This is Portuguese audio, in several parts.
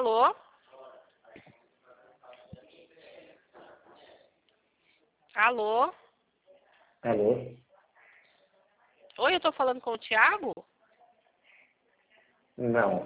Alô? Alô? Alô? Oi, eu tô falando com o Thiago? Não,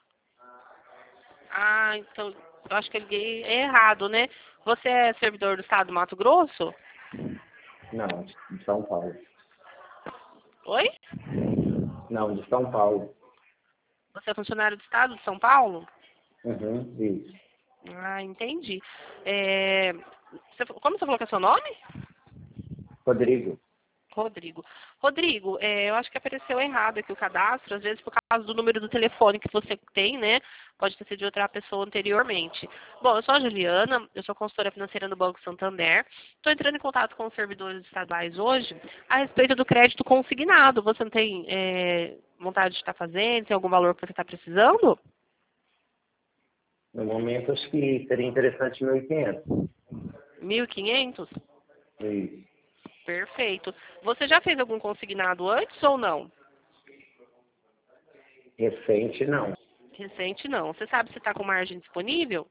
Ah, então eu acho que eu liguei errado, né? Você é servidor do estado do Mato Grosso? não, de São Paulo. Oi? Não, de São Paulo. Você é funcionário do estado de São Paulo? Uhum, isso. Ah, entendi. Como você falou que é seu nome? Rodrigo. Rodrigo. Rodrigo, eu acho que apareceu errado aqui o cadastro, às vezes por causa do número do telefone que você tem, né? Pode ter sido de outra pessoa anteriormente. Bom, eu sou a Juliana, eu sou consultora financeira do Banco Santander. Estou entrando em contato com os servidores estaduais hoje a respeito do crédito consignado. Você não tem vontade de estar fazendo? Tem algum valor que você está precisando? No momento, acho que seria interessante 1.500. 1.500? Isso. Perfeito. Você já fez algum consignado antes ou não? Recente, não. Recente não. Você sabe se está com margem disponível?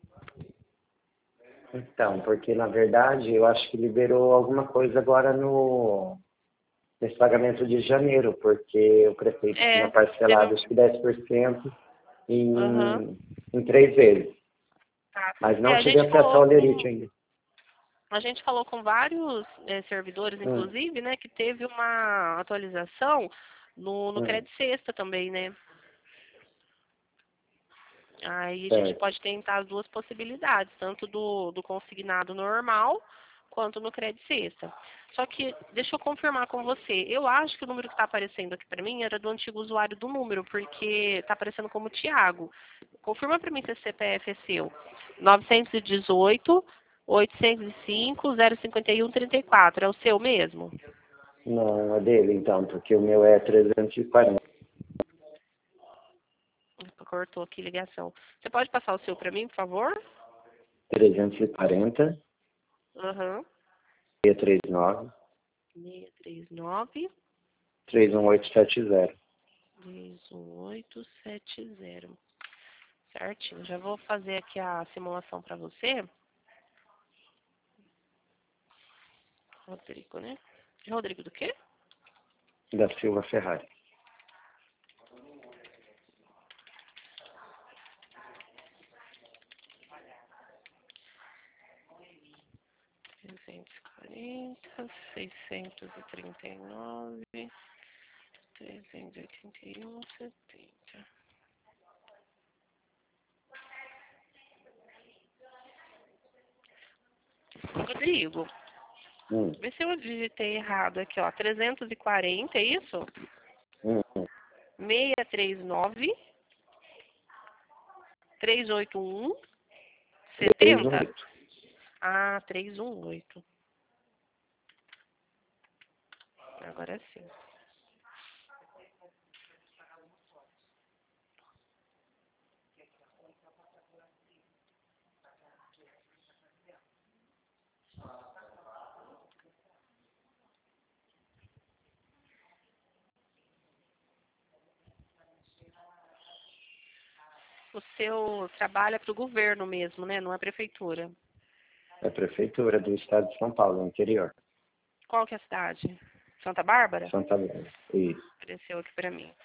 Então, porque, na verdade, eu acho que liberou alguma coisa agora nesse pagamento de janeiro, porque o prefeito tinha Teve parcelado, acho que 10% Aham. em 3 vezes. Tá. Mas não A tive gente acesso ao falou lerite com ainda. a gente falou com vários servidores, Hum, inclusive, né, que teve uma atualização no hum, Credit Sexta também, né? Aí a gente certo. pode tentar as duas possibilidades, tanto do consignado normal quanto no Credit Sexta. Só que, deixa eu confirmar com você, eu acho que o número que está aparecendo aqui para mim era do antigo usuário do número, porque está aparecendo como Thiago. Confirma para mim se esse CPF é seu. 918 805 051 34. É o seu mesmo? Não, é dele, então, porque o meu é 340. Cortou aqui a ligação. Você pode passar o seu para mim, por favor? 340, Aham. 639, 639 31870. 1870. Certinho. Já vou fazer aqui a simulação para você. Rodrigo, né? Rodrigo do quê? Da Silva Ferrari. Trezentos e quarenta, 639, 381, 70. Rodrigo, Hum, vê se eu digitei errado aqui, ó. 340, é isso? hum. 639, 381, 70. 318. Ah, 318. Agora sim. O seu trabalho é para o governo mesmo, né? Não é prefeitura. É a Prefeitura do Estado de São Paulo, interior. Qual que é a cidade? Santa Bárbara? Santa Bárbara. Isso. Apareceu aqui para mim.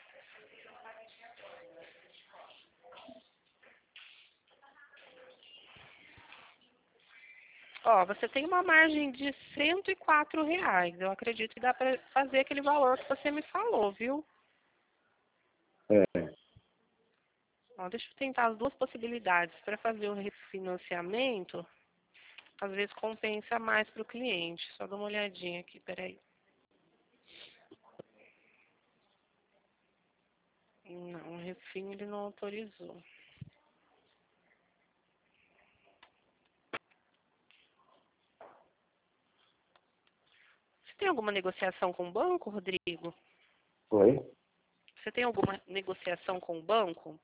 Ó, você tem uma margem de R$ 104. Eu acredito que dá para fazer aquele valor que você me falou, viu? É. Ó, deixa eu tentar as duas possibilidades. Para fazer o refinanciamento, às vezes compensa mais para o cliente. Só dá uma olhadinha aqui, peraí. Não, o refim ele não autorizou. Você tem alguma negociação com o banco, Rodrigo? Oi? Você tem alguma negociação com o banco?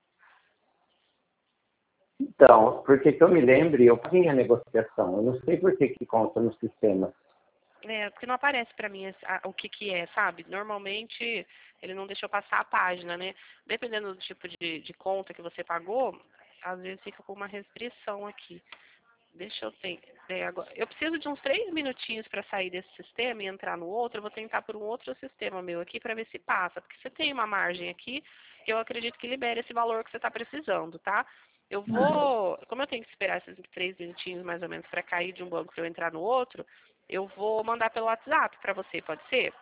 Então, porque que eu me lembre, eu paguei a negociação. Eu não sei por que consta no sistema. Porque não aparece para mim o que que é, sabe? Normalmente ele não deixou passar a página, né? Dependendo do tipo de conta que você pagou, às vezes fica com uma restrição aqui. Deixa eu ver agora. Eu preciso de uns 3 minutinhos para sair desse sistema e entrar no outro. Eu vou tentar por um outro sistema meu aqui para ver se passa. Porque você tem uma margem aqui que eu acredito que libere esse valor que você está precisando, tá? Eu vou... Como eu tenho que esperar esses 3 minutinhos mais ou menos para cair de um banco para eu entrar no outro, eu vou mandar pelo WhatsApp para você, pode ser?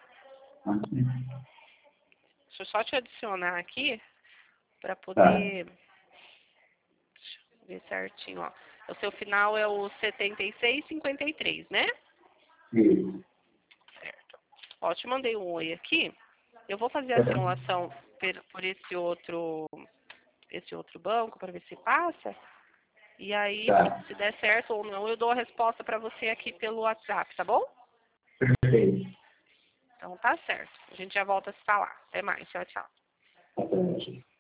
Deixa eu só te adicionar aqui para poder... Deixa eu ver certinho, ó. O seu final é o 7653, né? Isso. Certo. Ó, te mandei um oi aqui. Eu vou fazer a simulação por esse outro banco para ver se passa. E aí, se der certo ou não, eu dou a resposta para você aqui pelo WhatsApp, tá bom? Perfeito. Então tá certo. A gente já volta a se falar. Até mais. Tchau, tchau. Até mais.